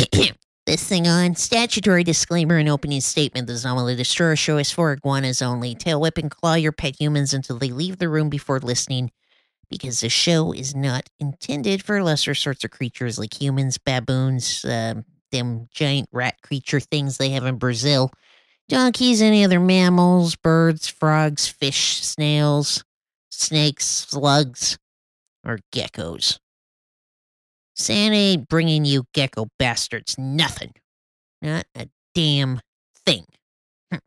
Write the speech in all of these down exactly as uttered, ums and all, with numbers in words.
This thing on. Statutory disclaimer and opening statement. The Zama the Destroyer show is for iguanas only. Tail whip and claw your pet humans until they leave the room before listening, because the show is not intended for lesser sorts of creatures like humans, baboons, um, them giant rat creature things they have in Brazil, donkeys, any other mammals, birds, frogs, fish, snails, snakes, slugs, or geckos. Santa ain't bringing you gecko bastards nothing. Not a damn thing. Hm.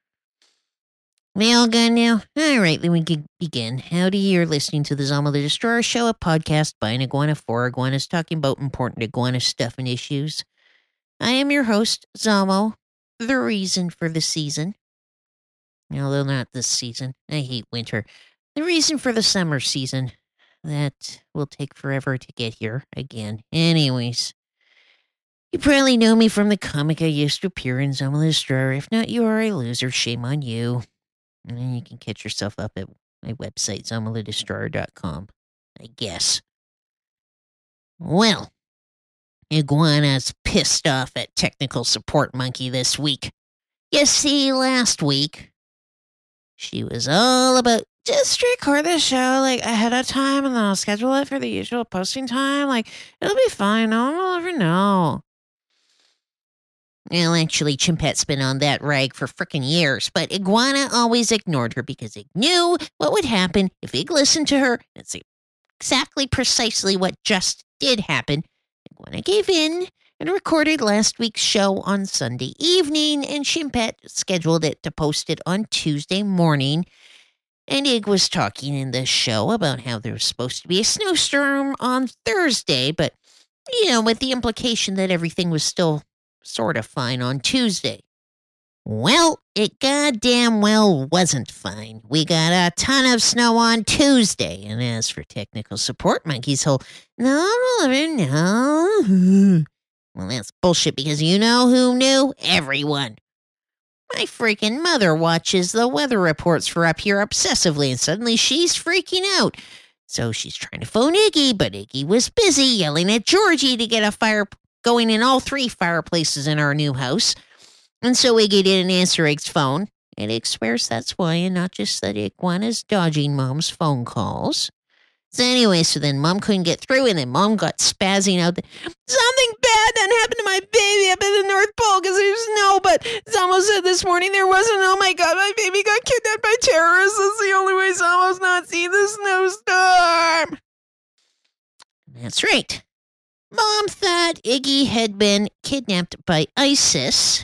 We all gone now? All right, then we can begin. Howdy, you're listening to the Zama the Destroyer show, a podcast by an iguana for iguanas talking about important iguana stuff and issues. I am your host, Zamo, the reason for the season. Although not this season. I hate winter. The reason for the summer season. That will take forever to get here again. Anyways, you probably know me from the comic I used to appear in, Zama the Destroyer. If not, you are a loser. Shame on you. And you can catch yourself up at my website, zama the destroyer dot com, I guess. Well, Iguana's pissed off at technical support monkey this week. You see, last week, she was all about, just record the show, like, ahead of time, and then I'll schedule it for the usual posting time. Like, it'll be fine. No one will ever know. Well, actually, Chimpet's been on that rag for frickin' years, but Iguana always ignored her because Ig knew what would happen if Ig listened to her. That's exactly precisely what just did happen. Iguana gave in and recorded last week's show on Sunday evening, and Chimpet scheduled it to post it on Tuesday morning. And Ig was talking in the show about how there was supposed to be a snowstorm on Thursday, but, you know, with the implication that everything was still sort of fine on Tuesday. Well, it goddamn well wasn't fine. We got a ton of snow on Tuesday, and as for technical support monkey's whole, no, we'll never know. Well, that's bullshit, because you know who knew? Everyone. My freaking mother watches the weather reports for up here obsessively, and suddenly she's freaking out. So she's trying to phone Iggy, but Iggy was busy yelling at Georgie to get a fire going in all three fireplaces in our new house. And so Iggy didn't answer Ig's phone, and Ig swears that's why, and not just that Iguana's dodging Mom's phone calls. So anyway, so then Mom couldn't get through, and then Mom got spazzing out. The, Something bad done happened to my baby up at the North Pole because there's snow, but Zamo said this morning there wasn't. Oh my God, my baby got kidnapped by terrorists. That's the only way Zamo's not seeing the snowstorm. That's right. Mom thought Iggy had been kidnapped by ISIS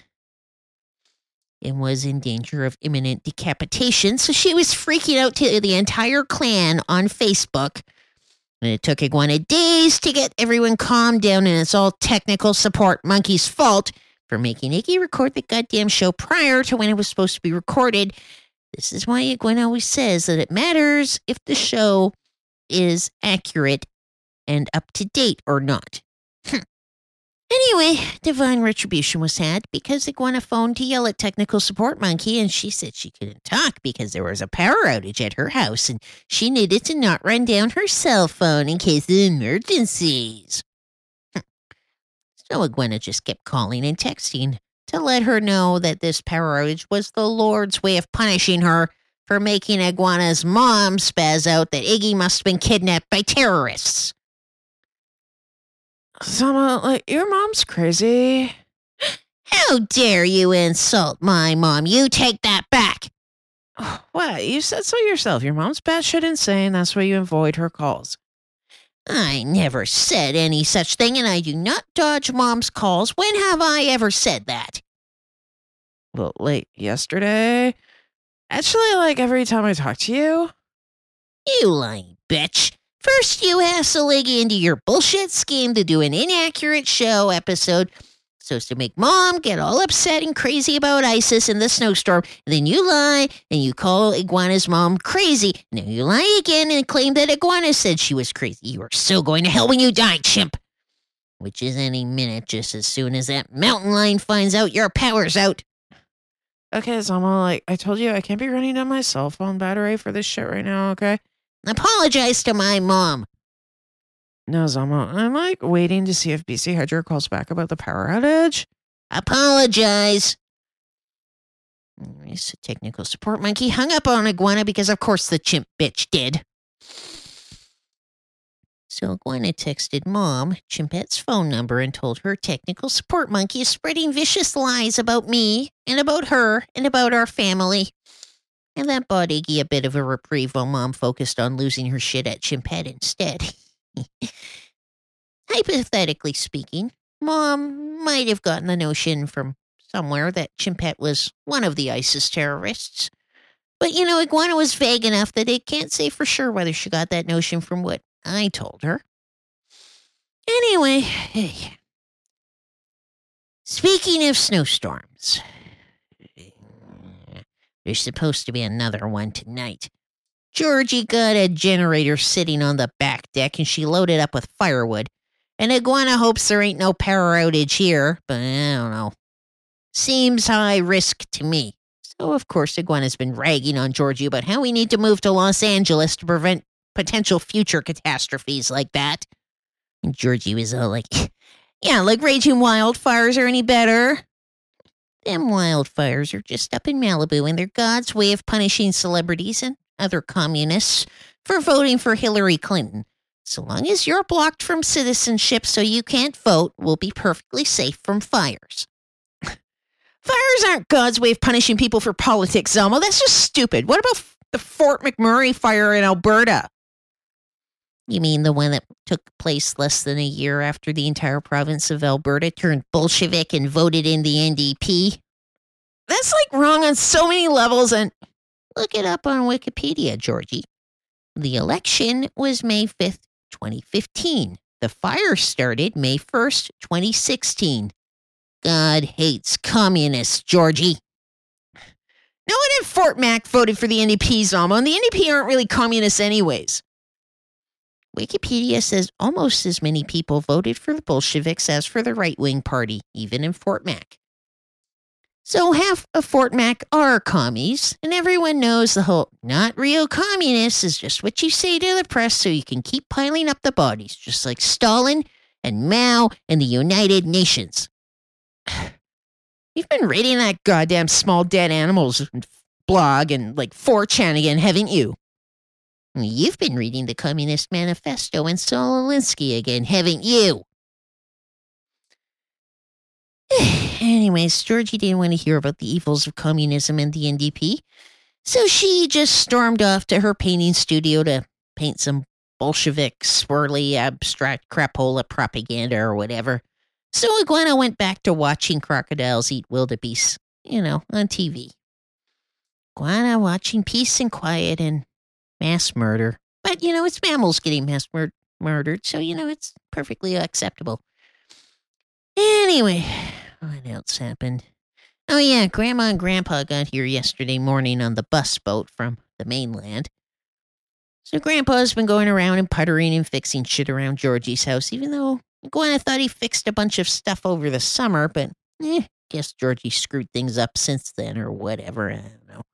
and was in danger of imminent decapitation, so she was freaking out to the entire clan on Facebook. And it took Iguana days to get everyone calmed down, and it's all technical support monkey's fault for making Iggy record the goddamn show prior to when it was supposed to be recorded. This is why Iguana always says that it matters if the show is accurate and up to date or not. Hm. Anyway, divine retribution was had because Iguana phoned to yell at technical support monkey, and she said she couldn't talk because there was a power outage at her house and she needed to not run down her cell phone in case of emergencies. So Iguana just kept calling and texting to let her know that this power outage was the Lord's way of punishing her for making Iguana's mom spaz out that Iggy must have been kidnapped by terrorists. Zama, like, your mom's crazy. How dare you insult my mom? You take that back. What? You said so yourself. Your mom's batshit insane. That's why you avoid her calls. I never said any such thing, and I do not dodge Mom's calls. When have I ever said that? Well, late yesterday. Actually, like, every time I talk to you. You lying bitch. First, you hassle Iggy into your bullshit scheme to do an inaccurate show episode so as to make Mom get all upset and crazy about ISIS and the snowstorm. And then you lie and you call Iguana's mom crazy. And then you lie again and claim that Iguana said she was crazy. You are so going to hell when you die, chimp. Which is any minute, just as soon as that mountain lion finds out your power's out. Okay, Zama, like, I told you I can't be running down my cell phone battery for this shit right now, okay? Apologize to my mom. No, Zama, I'm like waiting to see if B C Hydro calls back about the power outage. Apologize. This technical support monkey hung up on Iguana because, of course, the chimp bitch did. So Iguana texted Mom Chimpette's phone number and told her technical support monkey is spreading vicious lies about me and about her and about our family. And that bought Iggy a bit of a reprieve while Mom focused on losing her shit at Chimpette instead. Hypothetically speaking, Mom might have gotten the notion from somewhere that Chimpette was one of the ISIS terrorists. But, you know, Iguana was vague enough that it can't say for sure whether she got that notion from what I told her. Anyway, hey. Speaking of snowstorms, there's supposed to be another one tonight. Georgie got a generator sitting on the back deck and she loaded up with firewood. And Iguana hopes there ain't no power outage here, but I don't know. Seems high risk to me. So, of course, Iguana's been ragging on Georgie about how we need to move to Los Angeles to prevent potential future catastrophes like that. And Georgie was all like, yeah, like raging wildfires are any better. Them wildfires are just up in Malibu, and they're God's way of punishing celebrities and other communists for voting for Hillary Clinton. So long as you're blocked from citizenship so you can't vote, we'll be perfectly safe from fires. Fires aren't God's way of punishing people for politics, Zelma. That's just stupid. What about f- the Fort McMurray fire in Alberta? You mean the one that took place less than a year after the entire province of Alberta turned Bolshevik and voted in the N D P? That's like wrong on so many levels, and look it up on Wikipedia, Georgie. The election was May fifth, twenty fifteen. The fire started May first, twenty sixteen. God hates communists, Georgie. No one in Fort Mac voted for the N D P, Zama, and the N D P aren't really communists anyways. Wikipedia says almost as many people voted for the Bolsheviks as for the right-wing party, even in Fort Mac. So half of Fort Mac are commies, and everyone knows the whole not real communists is just what you say to the press so you can keep piling up the bodies, just like Stalin and Mao and the United Nations. You've been reading that goddamn Small Dead Animals blog and like four chan again, haven't you? You've been reading the Communist Manifesto and Saul Alinsky again, haven't you? Anyways, Georgie didn't want to hear about the evils of communism and the N D P, so she just stormed off to her painting studio to paint some Bolshevik, swirly, abstract crapola propaganda or whatever. So Iguana went back to watching crocodiles eat wildebeest, you know, on T V. Iguana watching peace and quiet and mass murder. But, you know, it's mammals getting mass mur- murdered, so, you know, it's perfectly acceptable. Anyway, what else happened? Oh, yeah, Grandma and Grandpa got here yesterday morning on the bus boat from the mainland. So Grandpa's been going around and puttering and fixing shit around Georgie's house, even though Iguana thought he fixed a bunch of stuff over the summer, but eh, guess Georgie screwed things up since then or whatever, I don't know.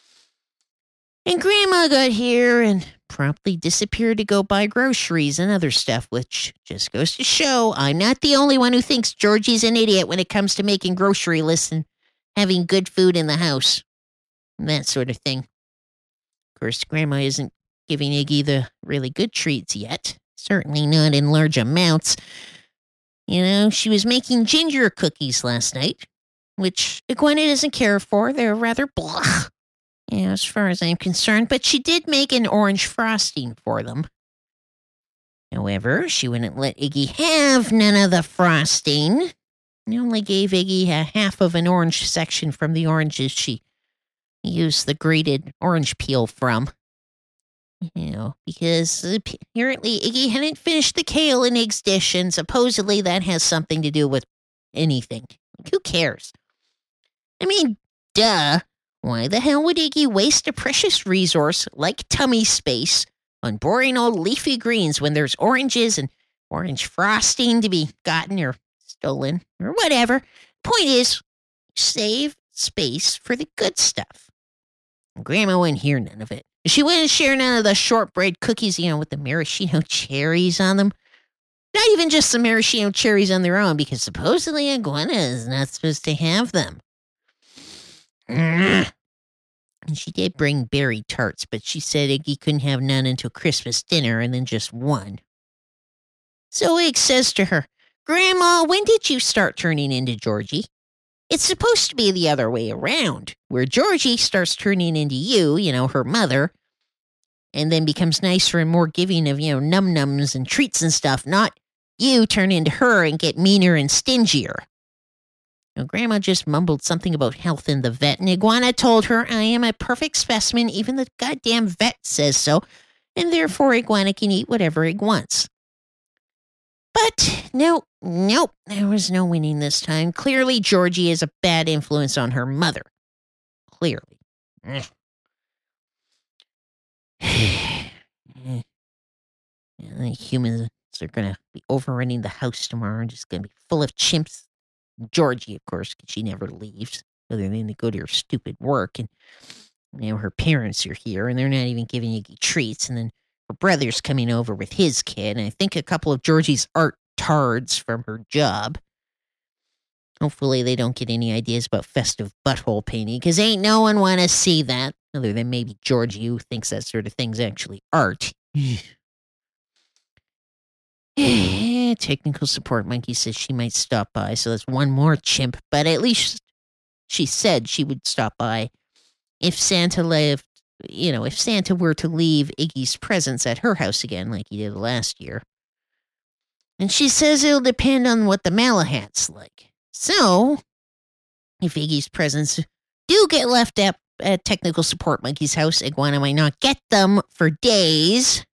And Grandma got here and promptly disappeared to go buy groceries and other stuff, which just goes to show I'm not the only one who thinks Georgie's an idiot when it comes to making grocery lists and having good food in the house. And that sort of thing. Of course, Grandma isn't giving Iggy the really good treats yet. Certainly not in large amounts. You know, she was making ginger cookies last night, which Iguana doesn't care for. They're rather blah. Yeah, as far as I'm concerned, but she did make an orange frosting for them. However, she wouldn't let Iggy have none of the frosting. She only gave Iggy a half of an orange section from the oranges she used the grated orange peel from. You know, because apparently Iggy hadn't finished the kale and eggs dish, and supposedly that has something to do with anything. Like, who cares? I mean, duh. Why the hell would Iggy waste a precious resource like tummy space on boring old leafy greens when there's oranges and orange frosting to be gotten or stolen or whatever? Point is, save space for the good stuff. Grandma wouldn't hear none of it. She wouldn't share none of the shortbread cookies, you know, with the maraschino cherries on them, Not even just some maraschino cherries on their own, because supposedly Iguana is not supposed to have them. And she did bring berry tarts, but she said Iggy couldn't have none until Christmas dinner and then just one. So Ig says to her, Grandma, when did you start turning into Georgie? It's supposed to be the other way around, where Georgie starts turning into you, you know, her mother, and then becomes nicer and more giving of, you know, num-nums and treats and stuff, not you turn into her and get meaner and stingier. Now, Grandma just mumbled something about health in the vet, and Iguana told her, I am a perfect specimen, even the goddamn vet says so, and therefore Iguana can eat whatever Ig wants. But no, nope, there was no winning this time. Clearly, Georgie is a bad influence on her mother. Clearly. The humans are going to be overrunning the house tomorrow and just going to be full of chimps. Georgie, of course, because she never leaves, other than to go to her stupid work. And, you know, her parents are here, and they're not even giving Iggy treats. And then her brother's coming over with his kid, and I think a couple of Georgie's art tards from her job. Hopefully they don't get any ideas about festive butthole painting, because ain't no one want to see that, other than maybe Georgie, who thinks that sort of thing's actually art. Technical support monkey says she might stop by, so that's one more chimp, but at least she said she would stop by if Santa left, you know, if Santa were to leave Iggy's presents at her house again, like he did last year. And she says it'll depend on what the Malahat's like. So, if Iggy's presents do get left up at Technical Support Monkey's house, Iguana might not get them for days.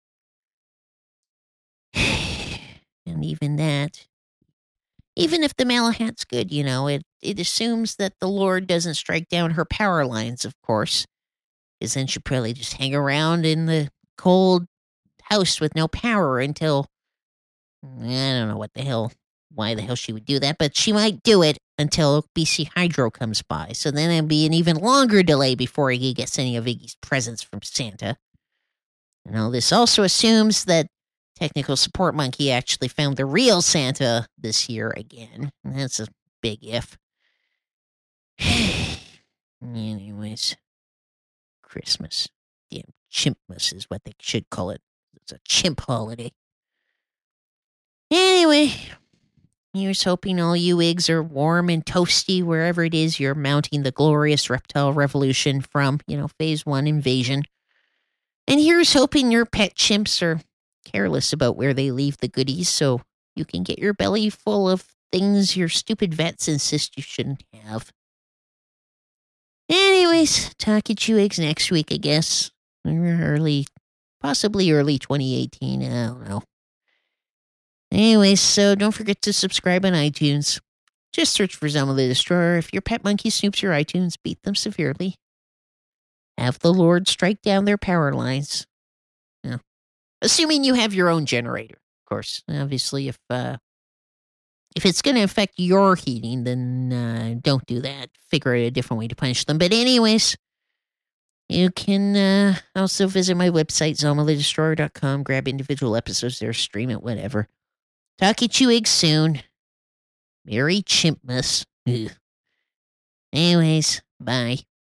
And even that, even if the Malahat's good, you know, it, it assumes that the Lord doesn't strike down her power lines, of course. Because then she'll probably just hang around in the cold house with no power until, I don't know what the hell, why the hell she would do that, but she might do it until B C Hydro comes by. So then it'll be an even longer delay before Iggy gets any of Iggy's presents from Santa. And all this also assumes that Technical Support Monkey actually found the real Santa this year again. And that's a big if. Anyways, Christmas. Damn Chimpmas is what they should call it. It's a chimp holiday. Anyway, here's hoping all you eggs are warm and toasty wherever it is you're mounting the glorious reptile revolution from, you know, phase one invasion. And here's hoping your pet chimps are careless about where they leave the goodies so you can get your belly full of things your stupid vets insist you shouldn't have. Anyways, talk at you eggs next week, I guess. Early, possibly early twenty eighteen, I don't know. Anyways, so don't forget to subscribe on iTunes. Just search for Zelma the Destroyer. If your pet monkey snoops your iTunes, beat them severely. Have the Lord strike down their power lines. Yeah. Assuming you have your own generator, of course. Obviously, if uh, if it's going to affect your heating, then uh, don't do that. Figure out a different way to punish them. But anyways, you can uh, also visit my website, zelma the destroyer dot com. Grab individual episodes there, stream it, whatever. Talk at you eggs soon. Merry Chimpmas. Ugh. Anyways, bye.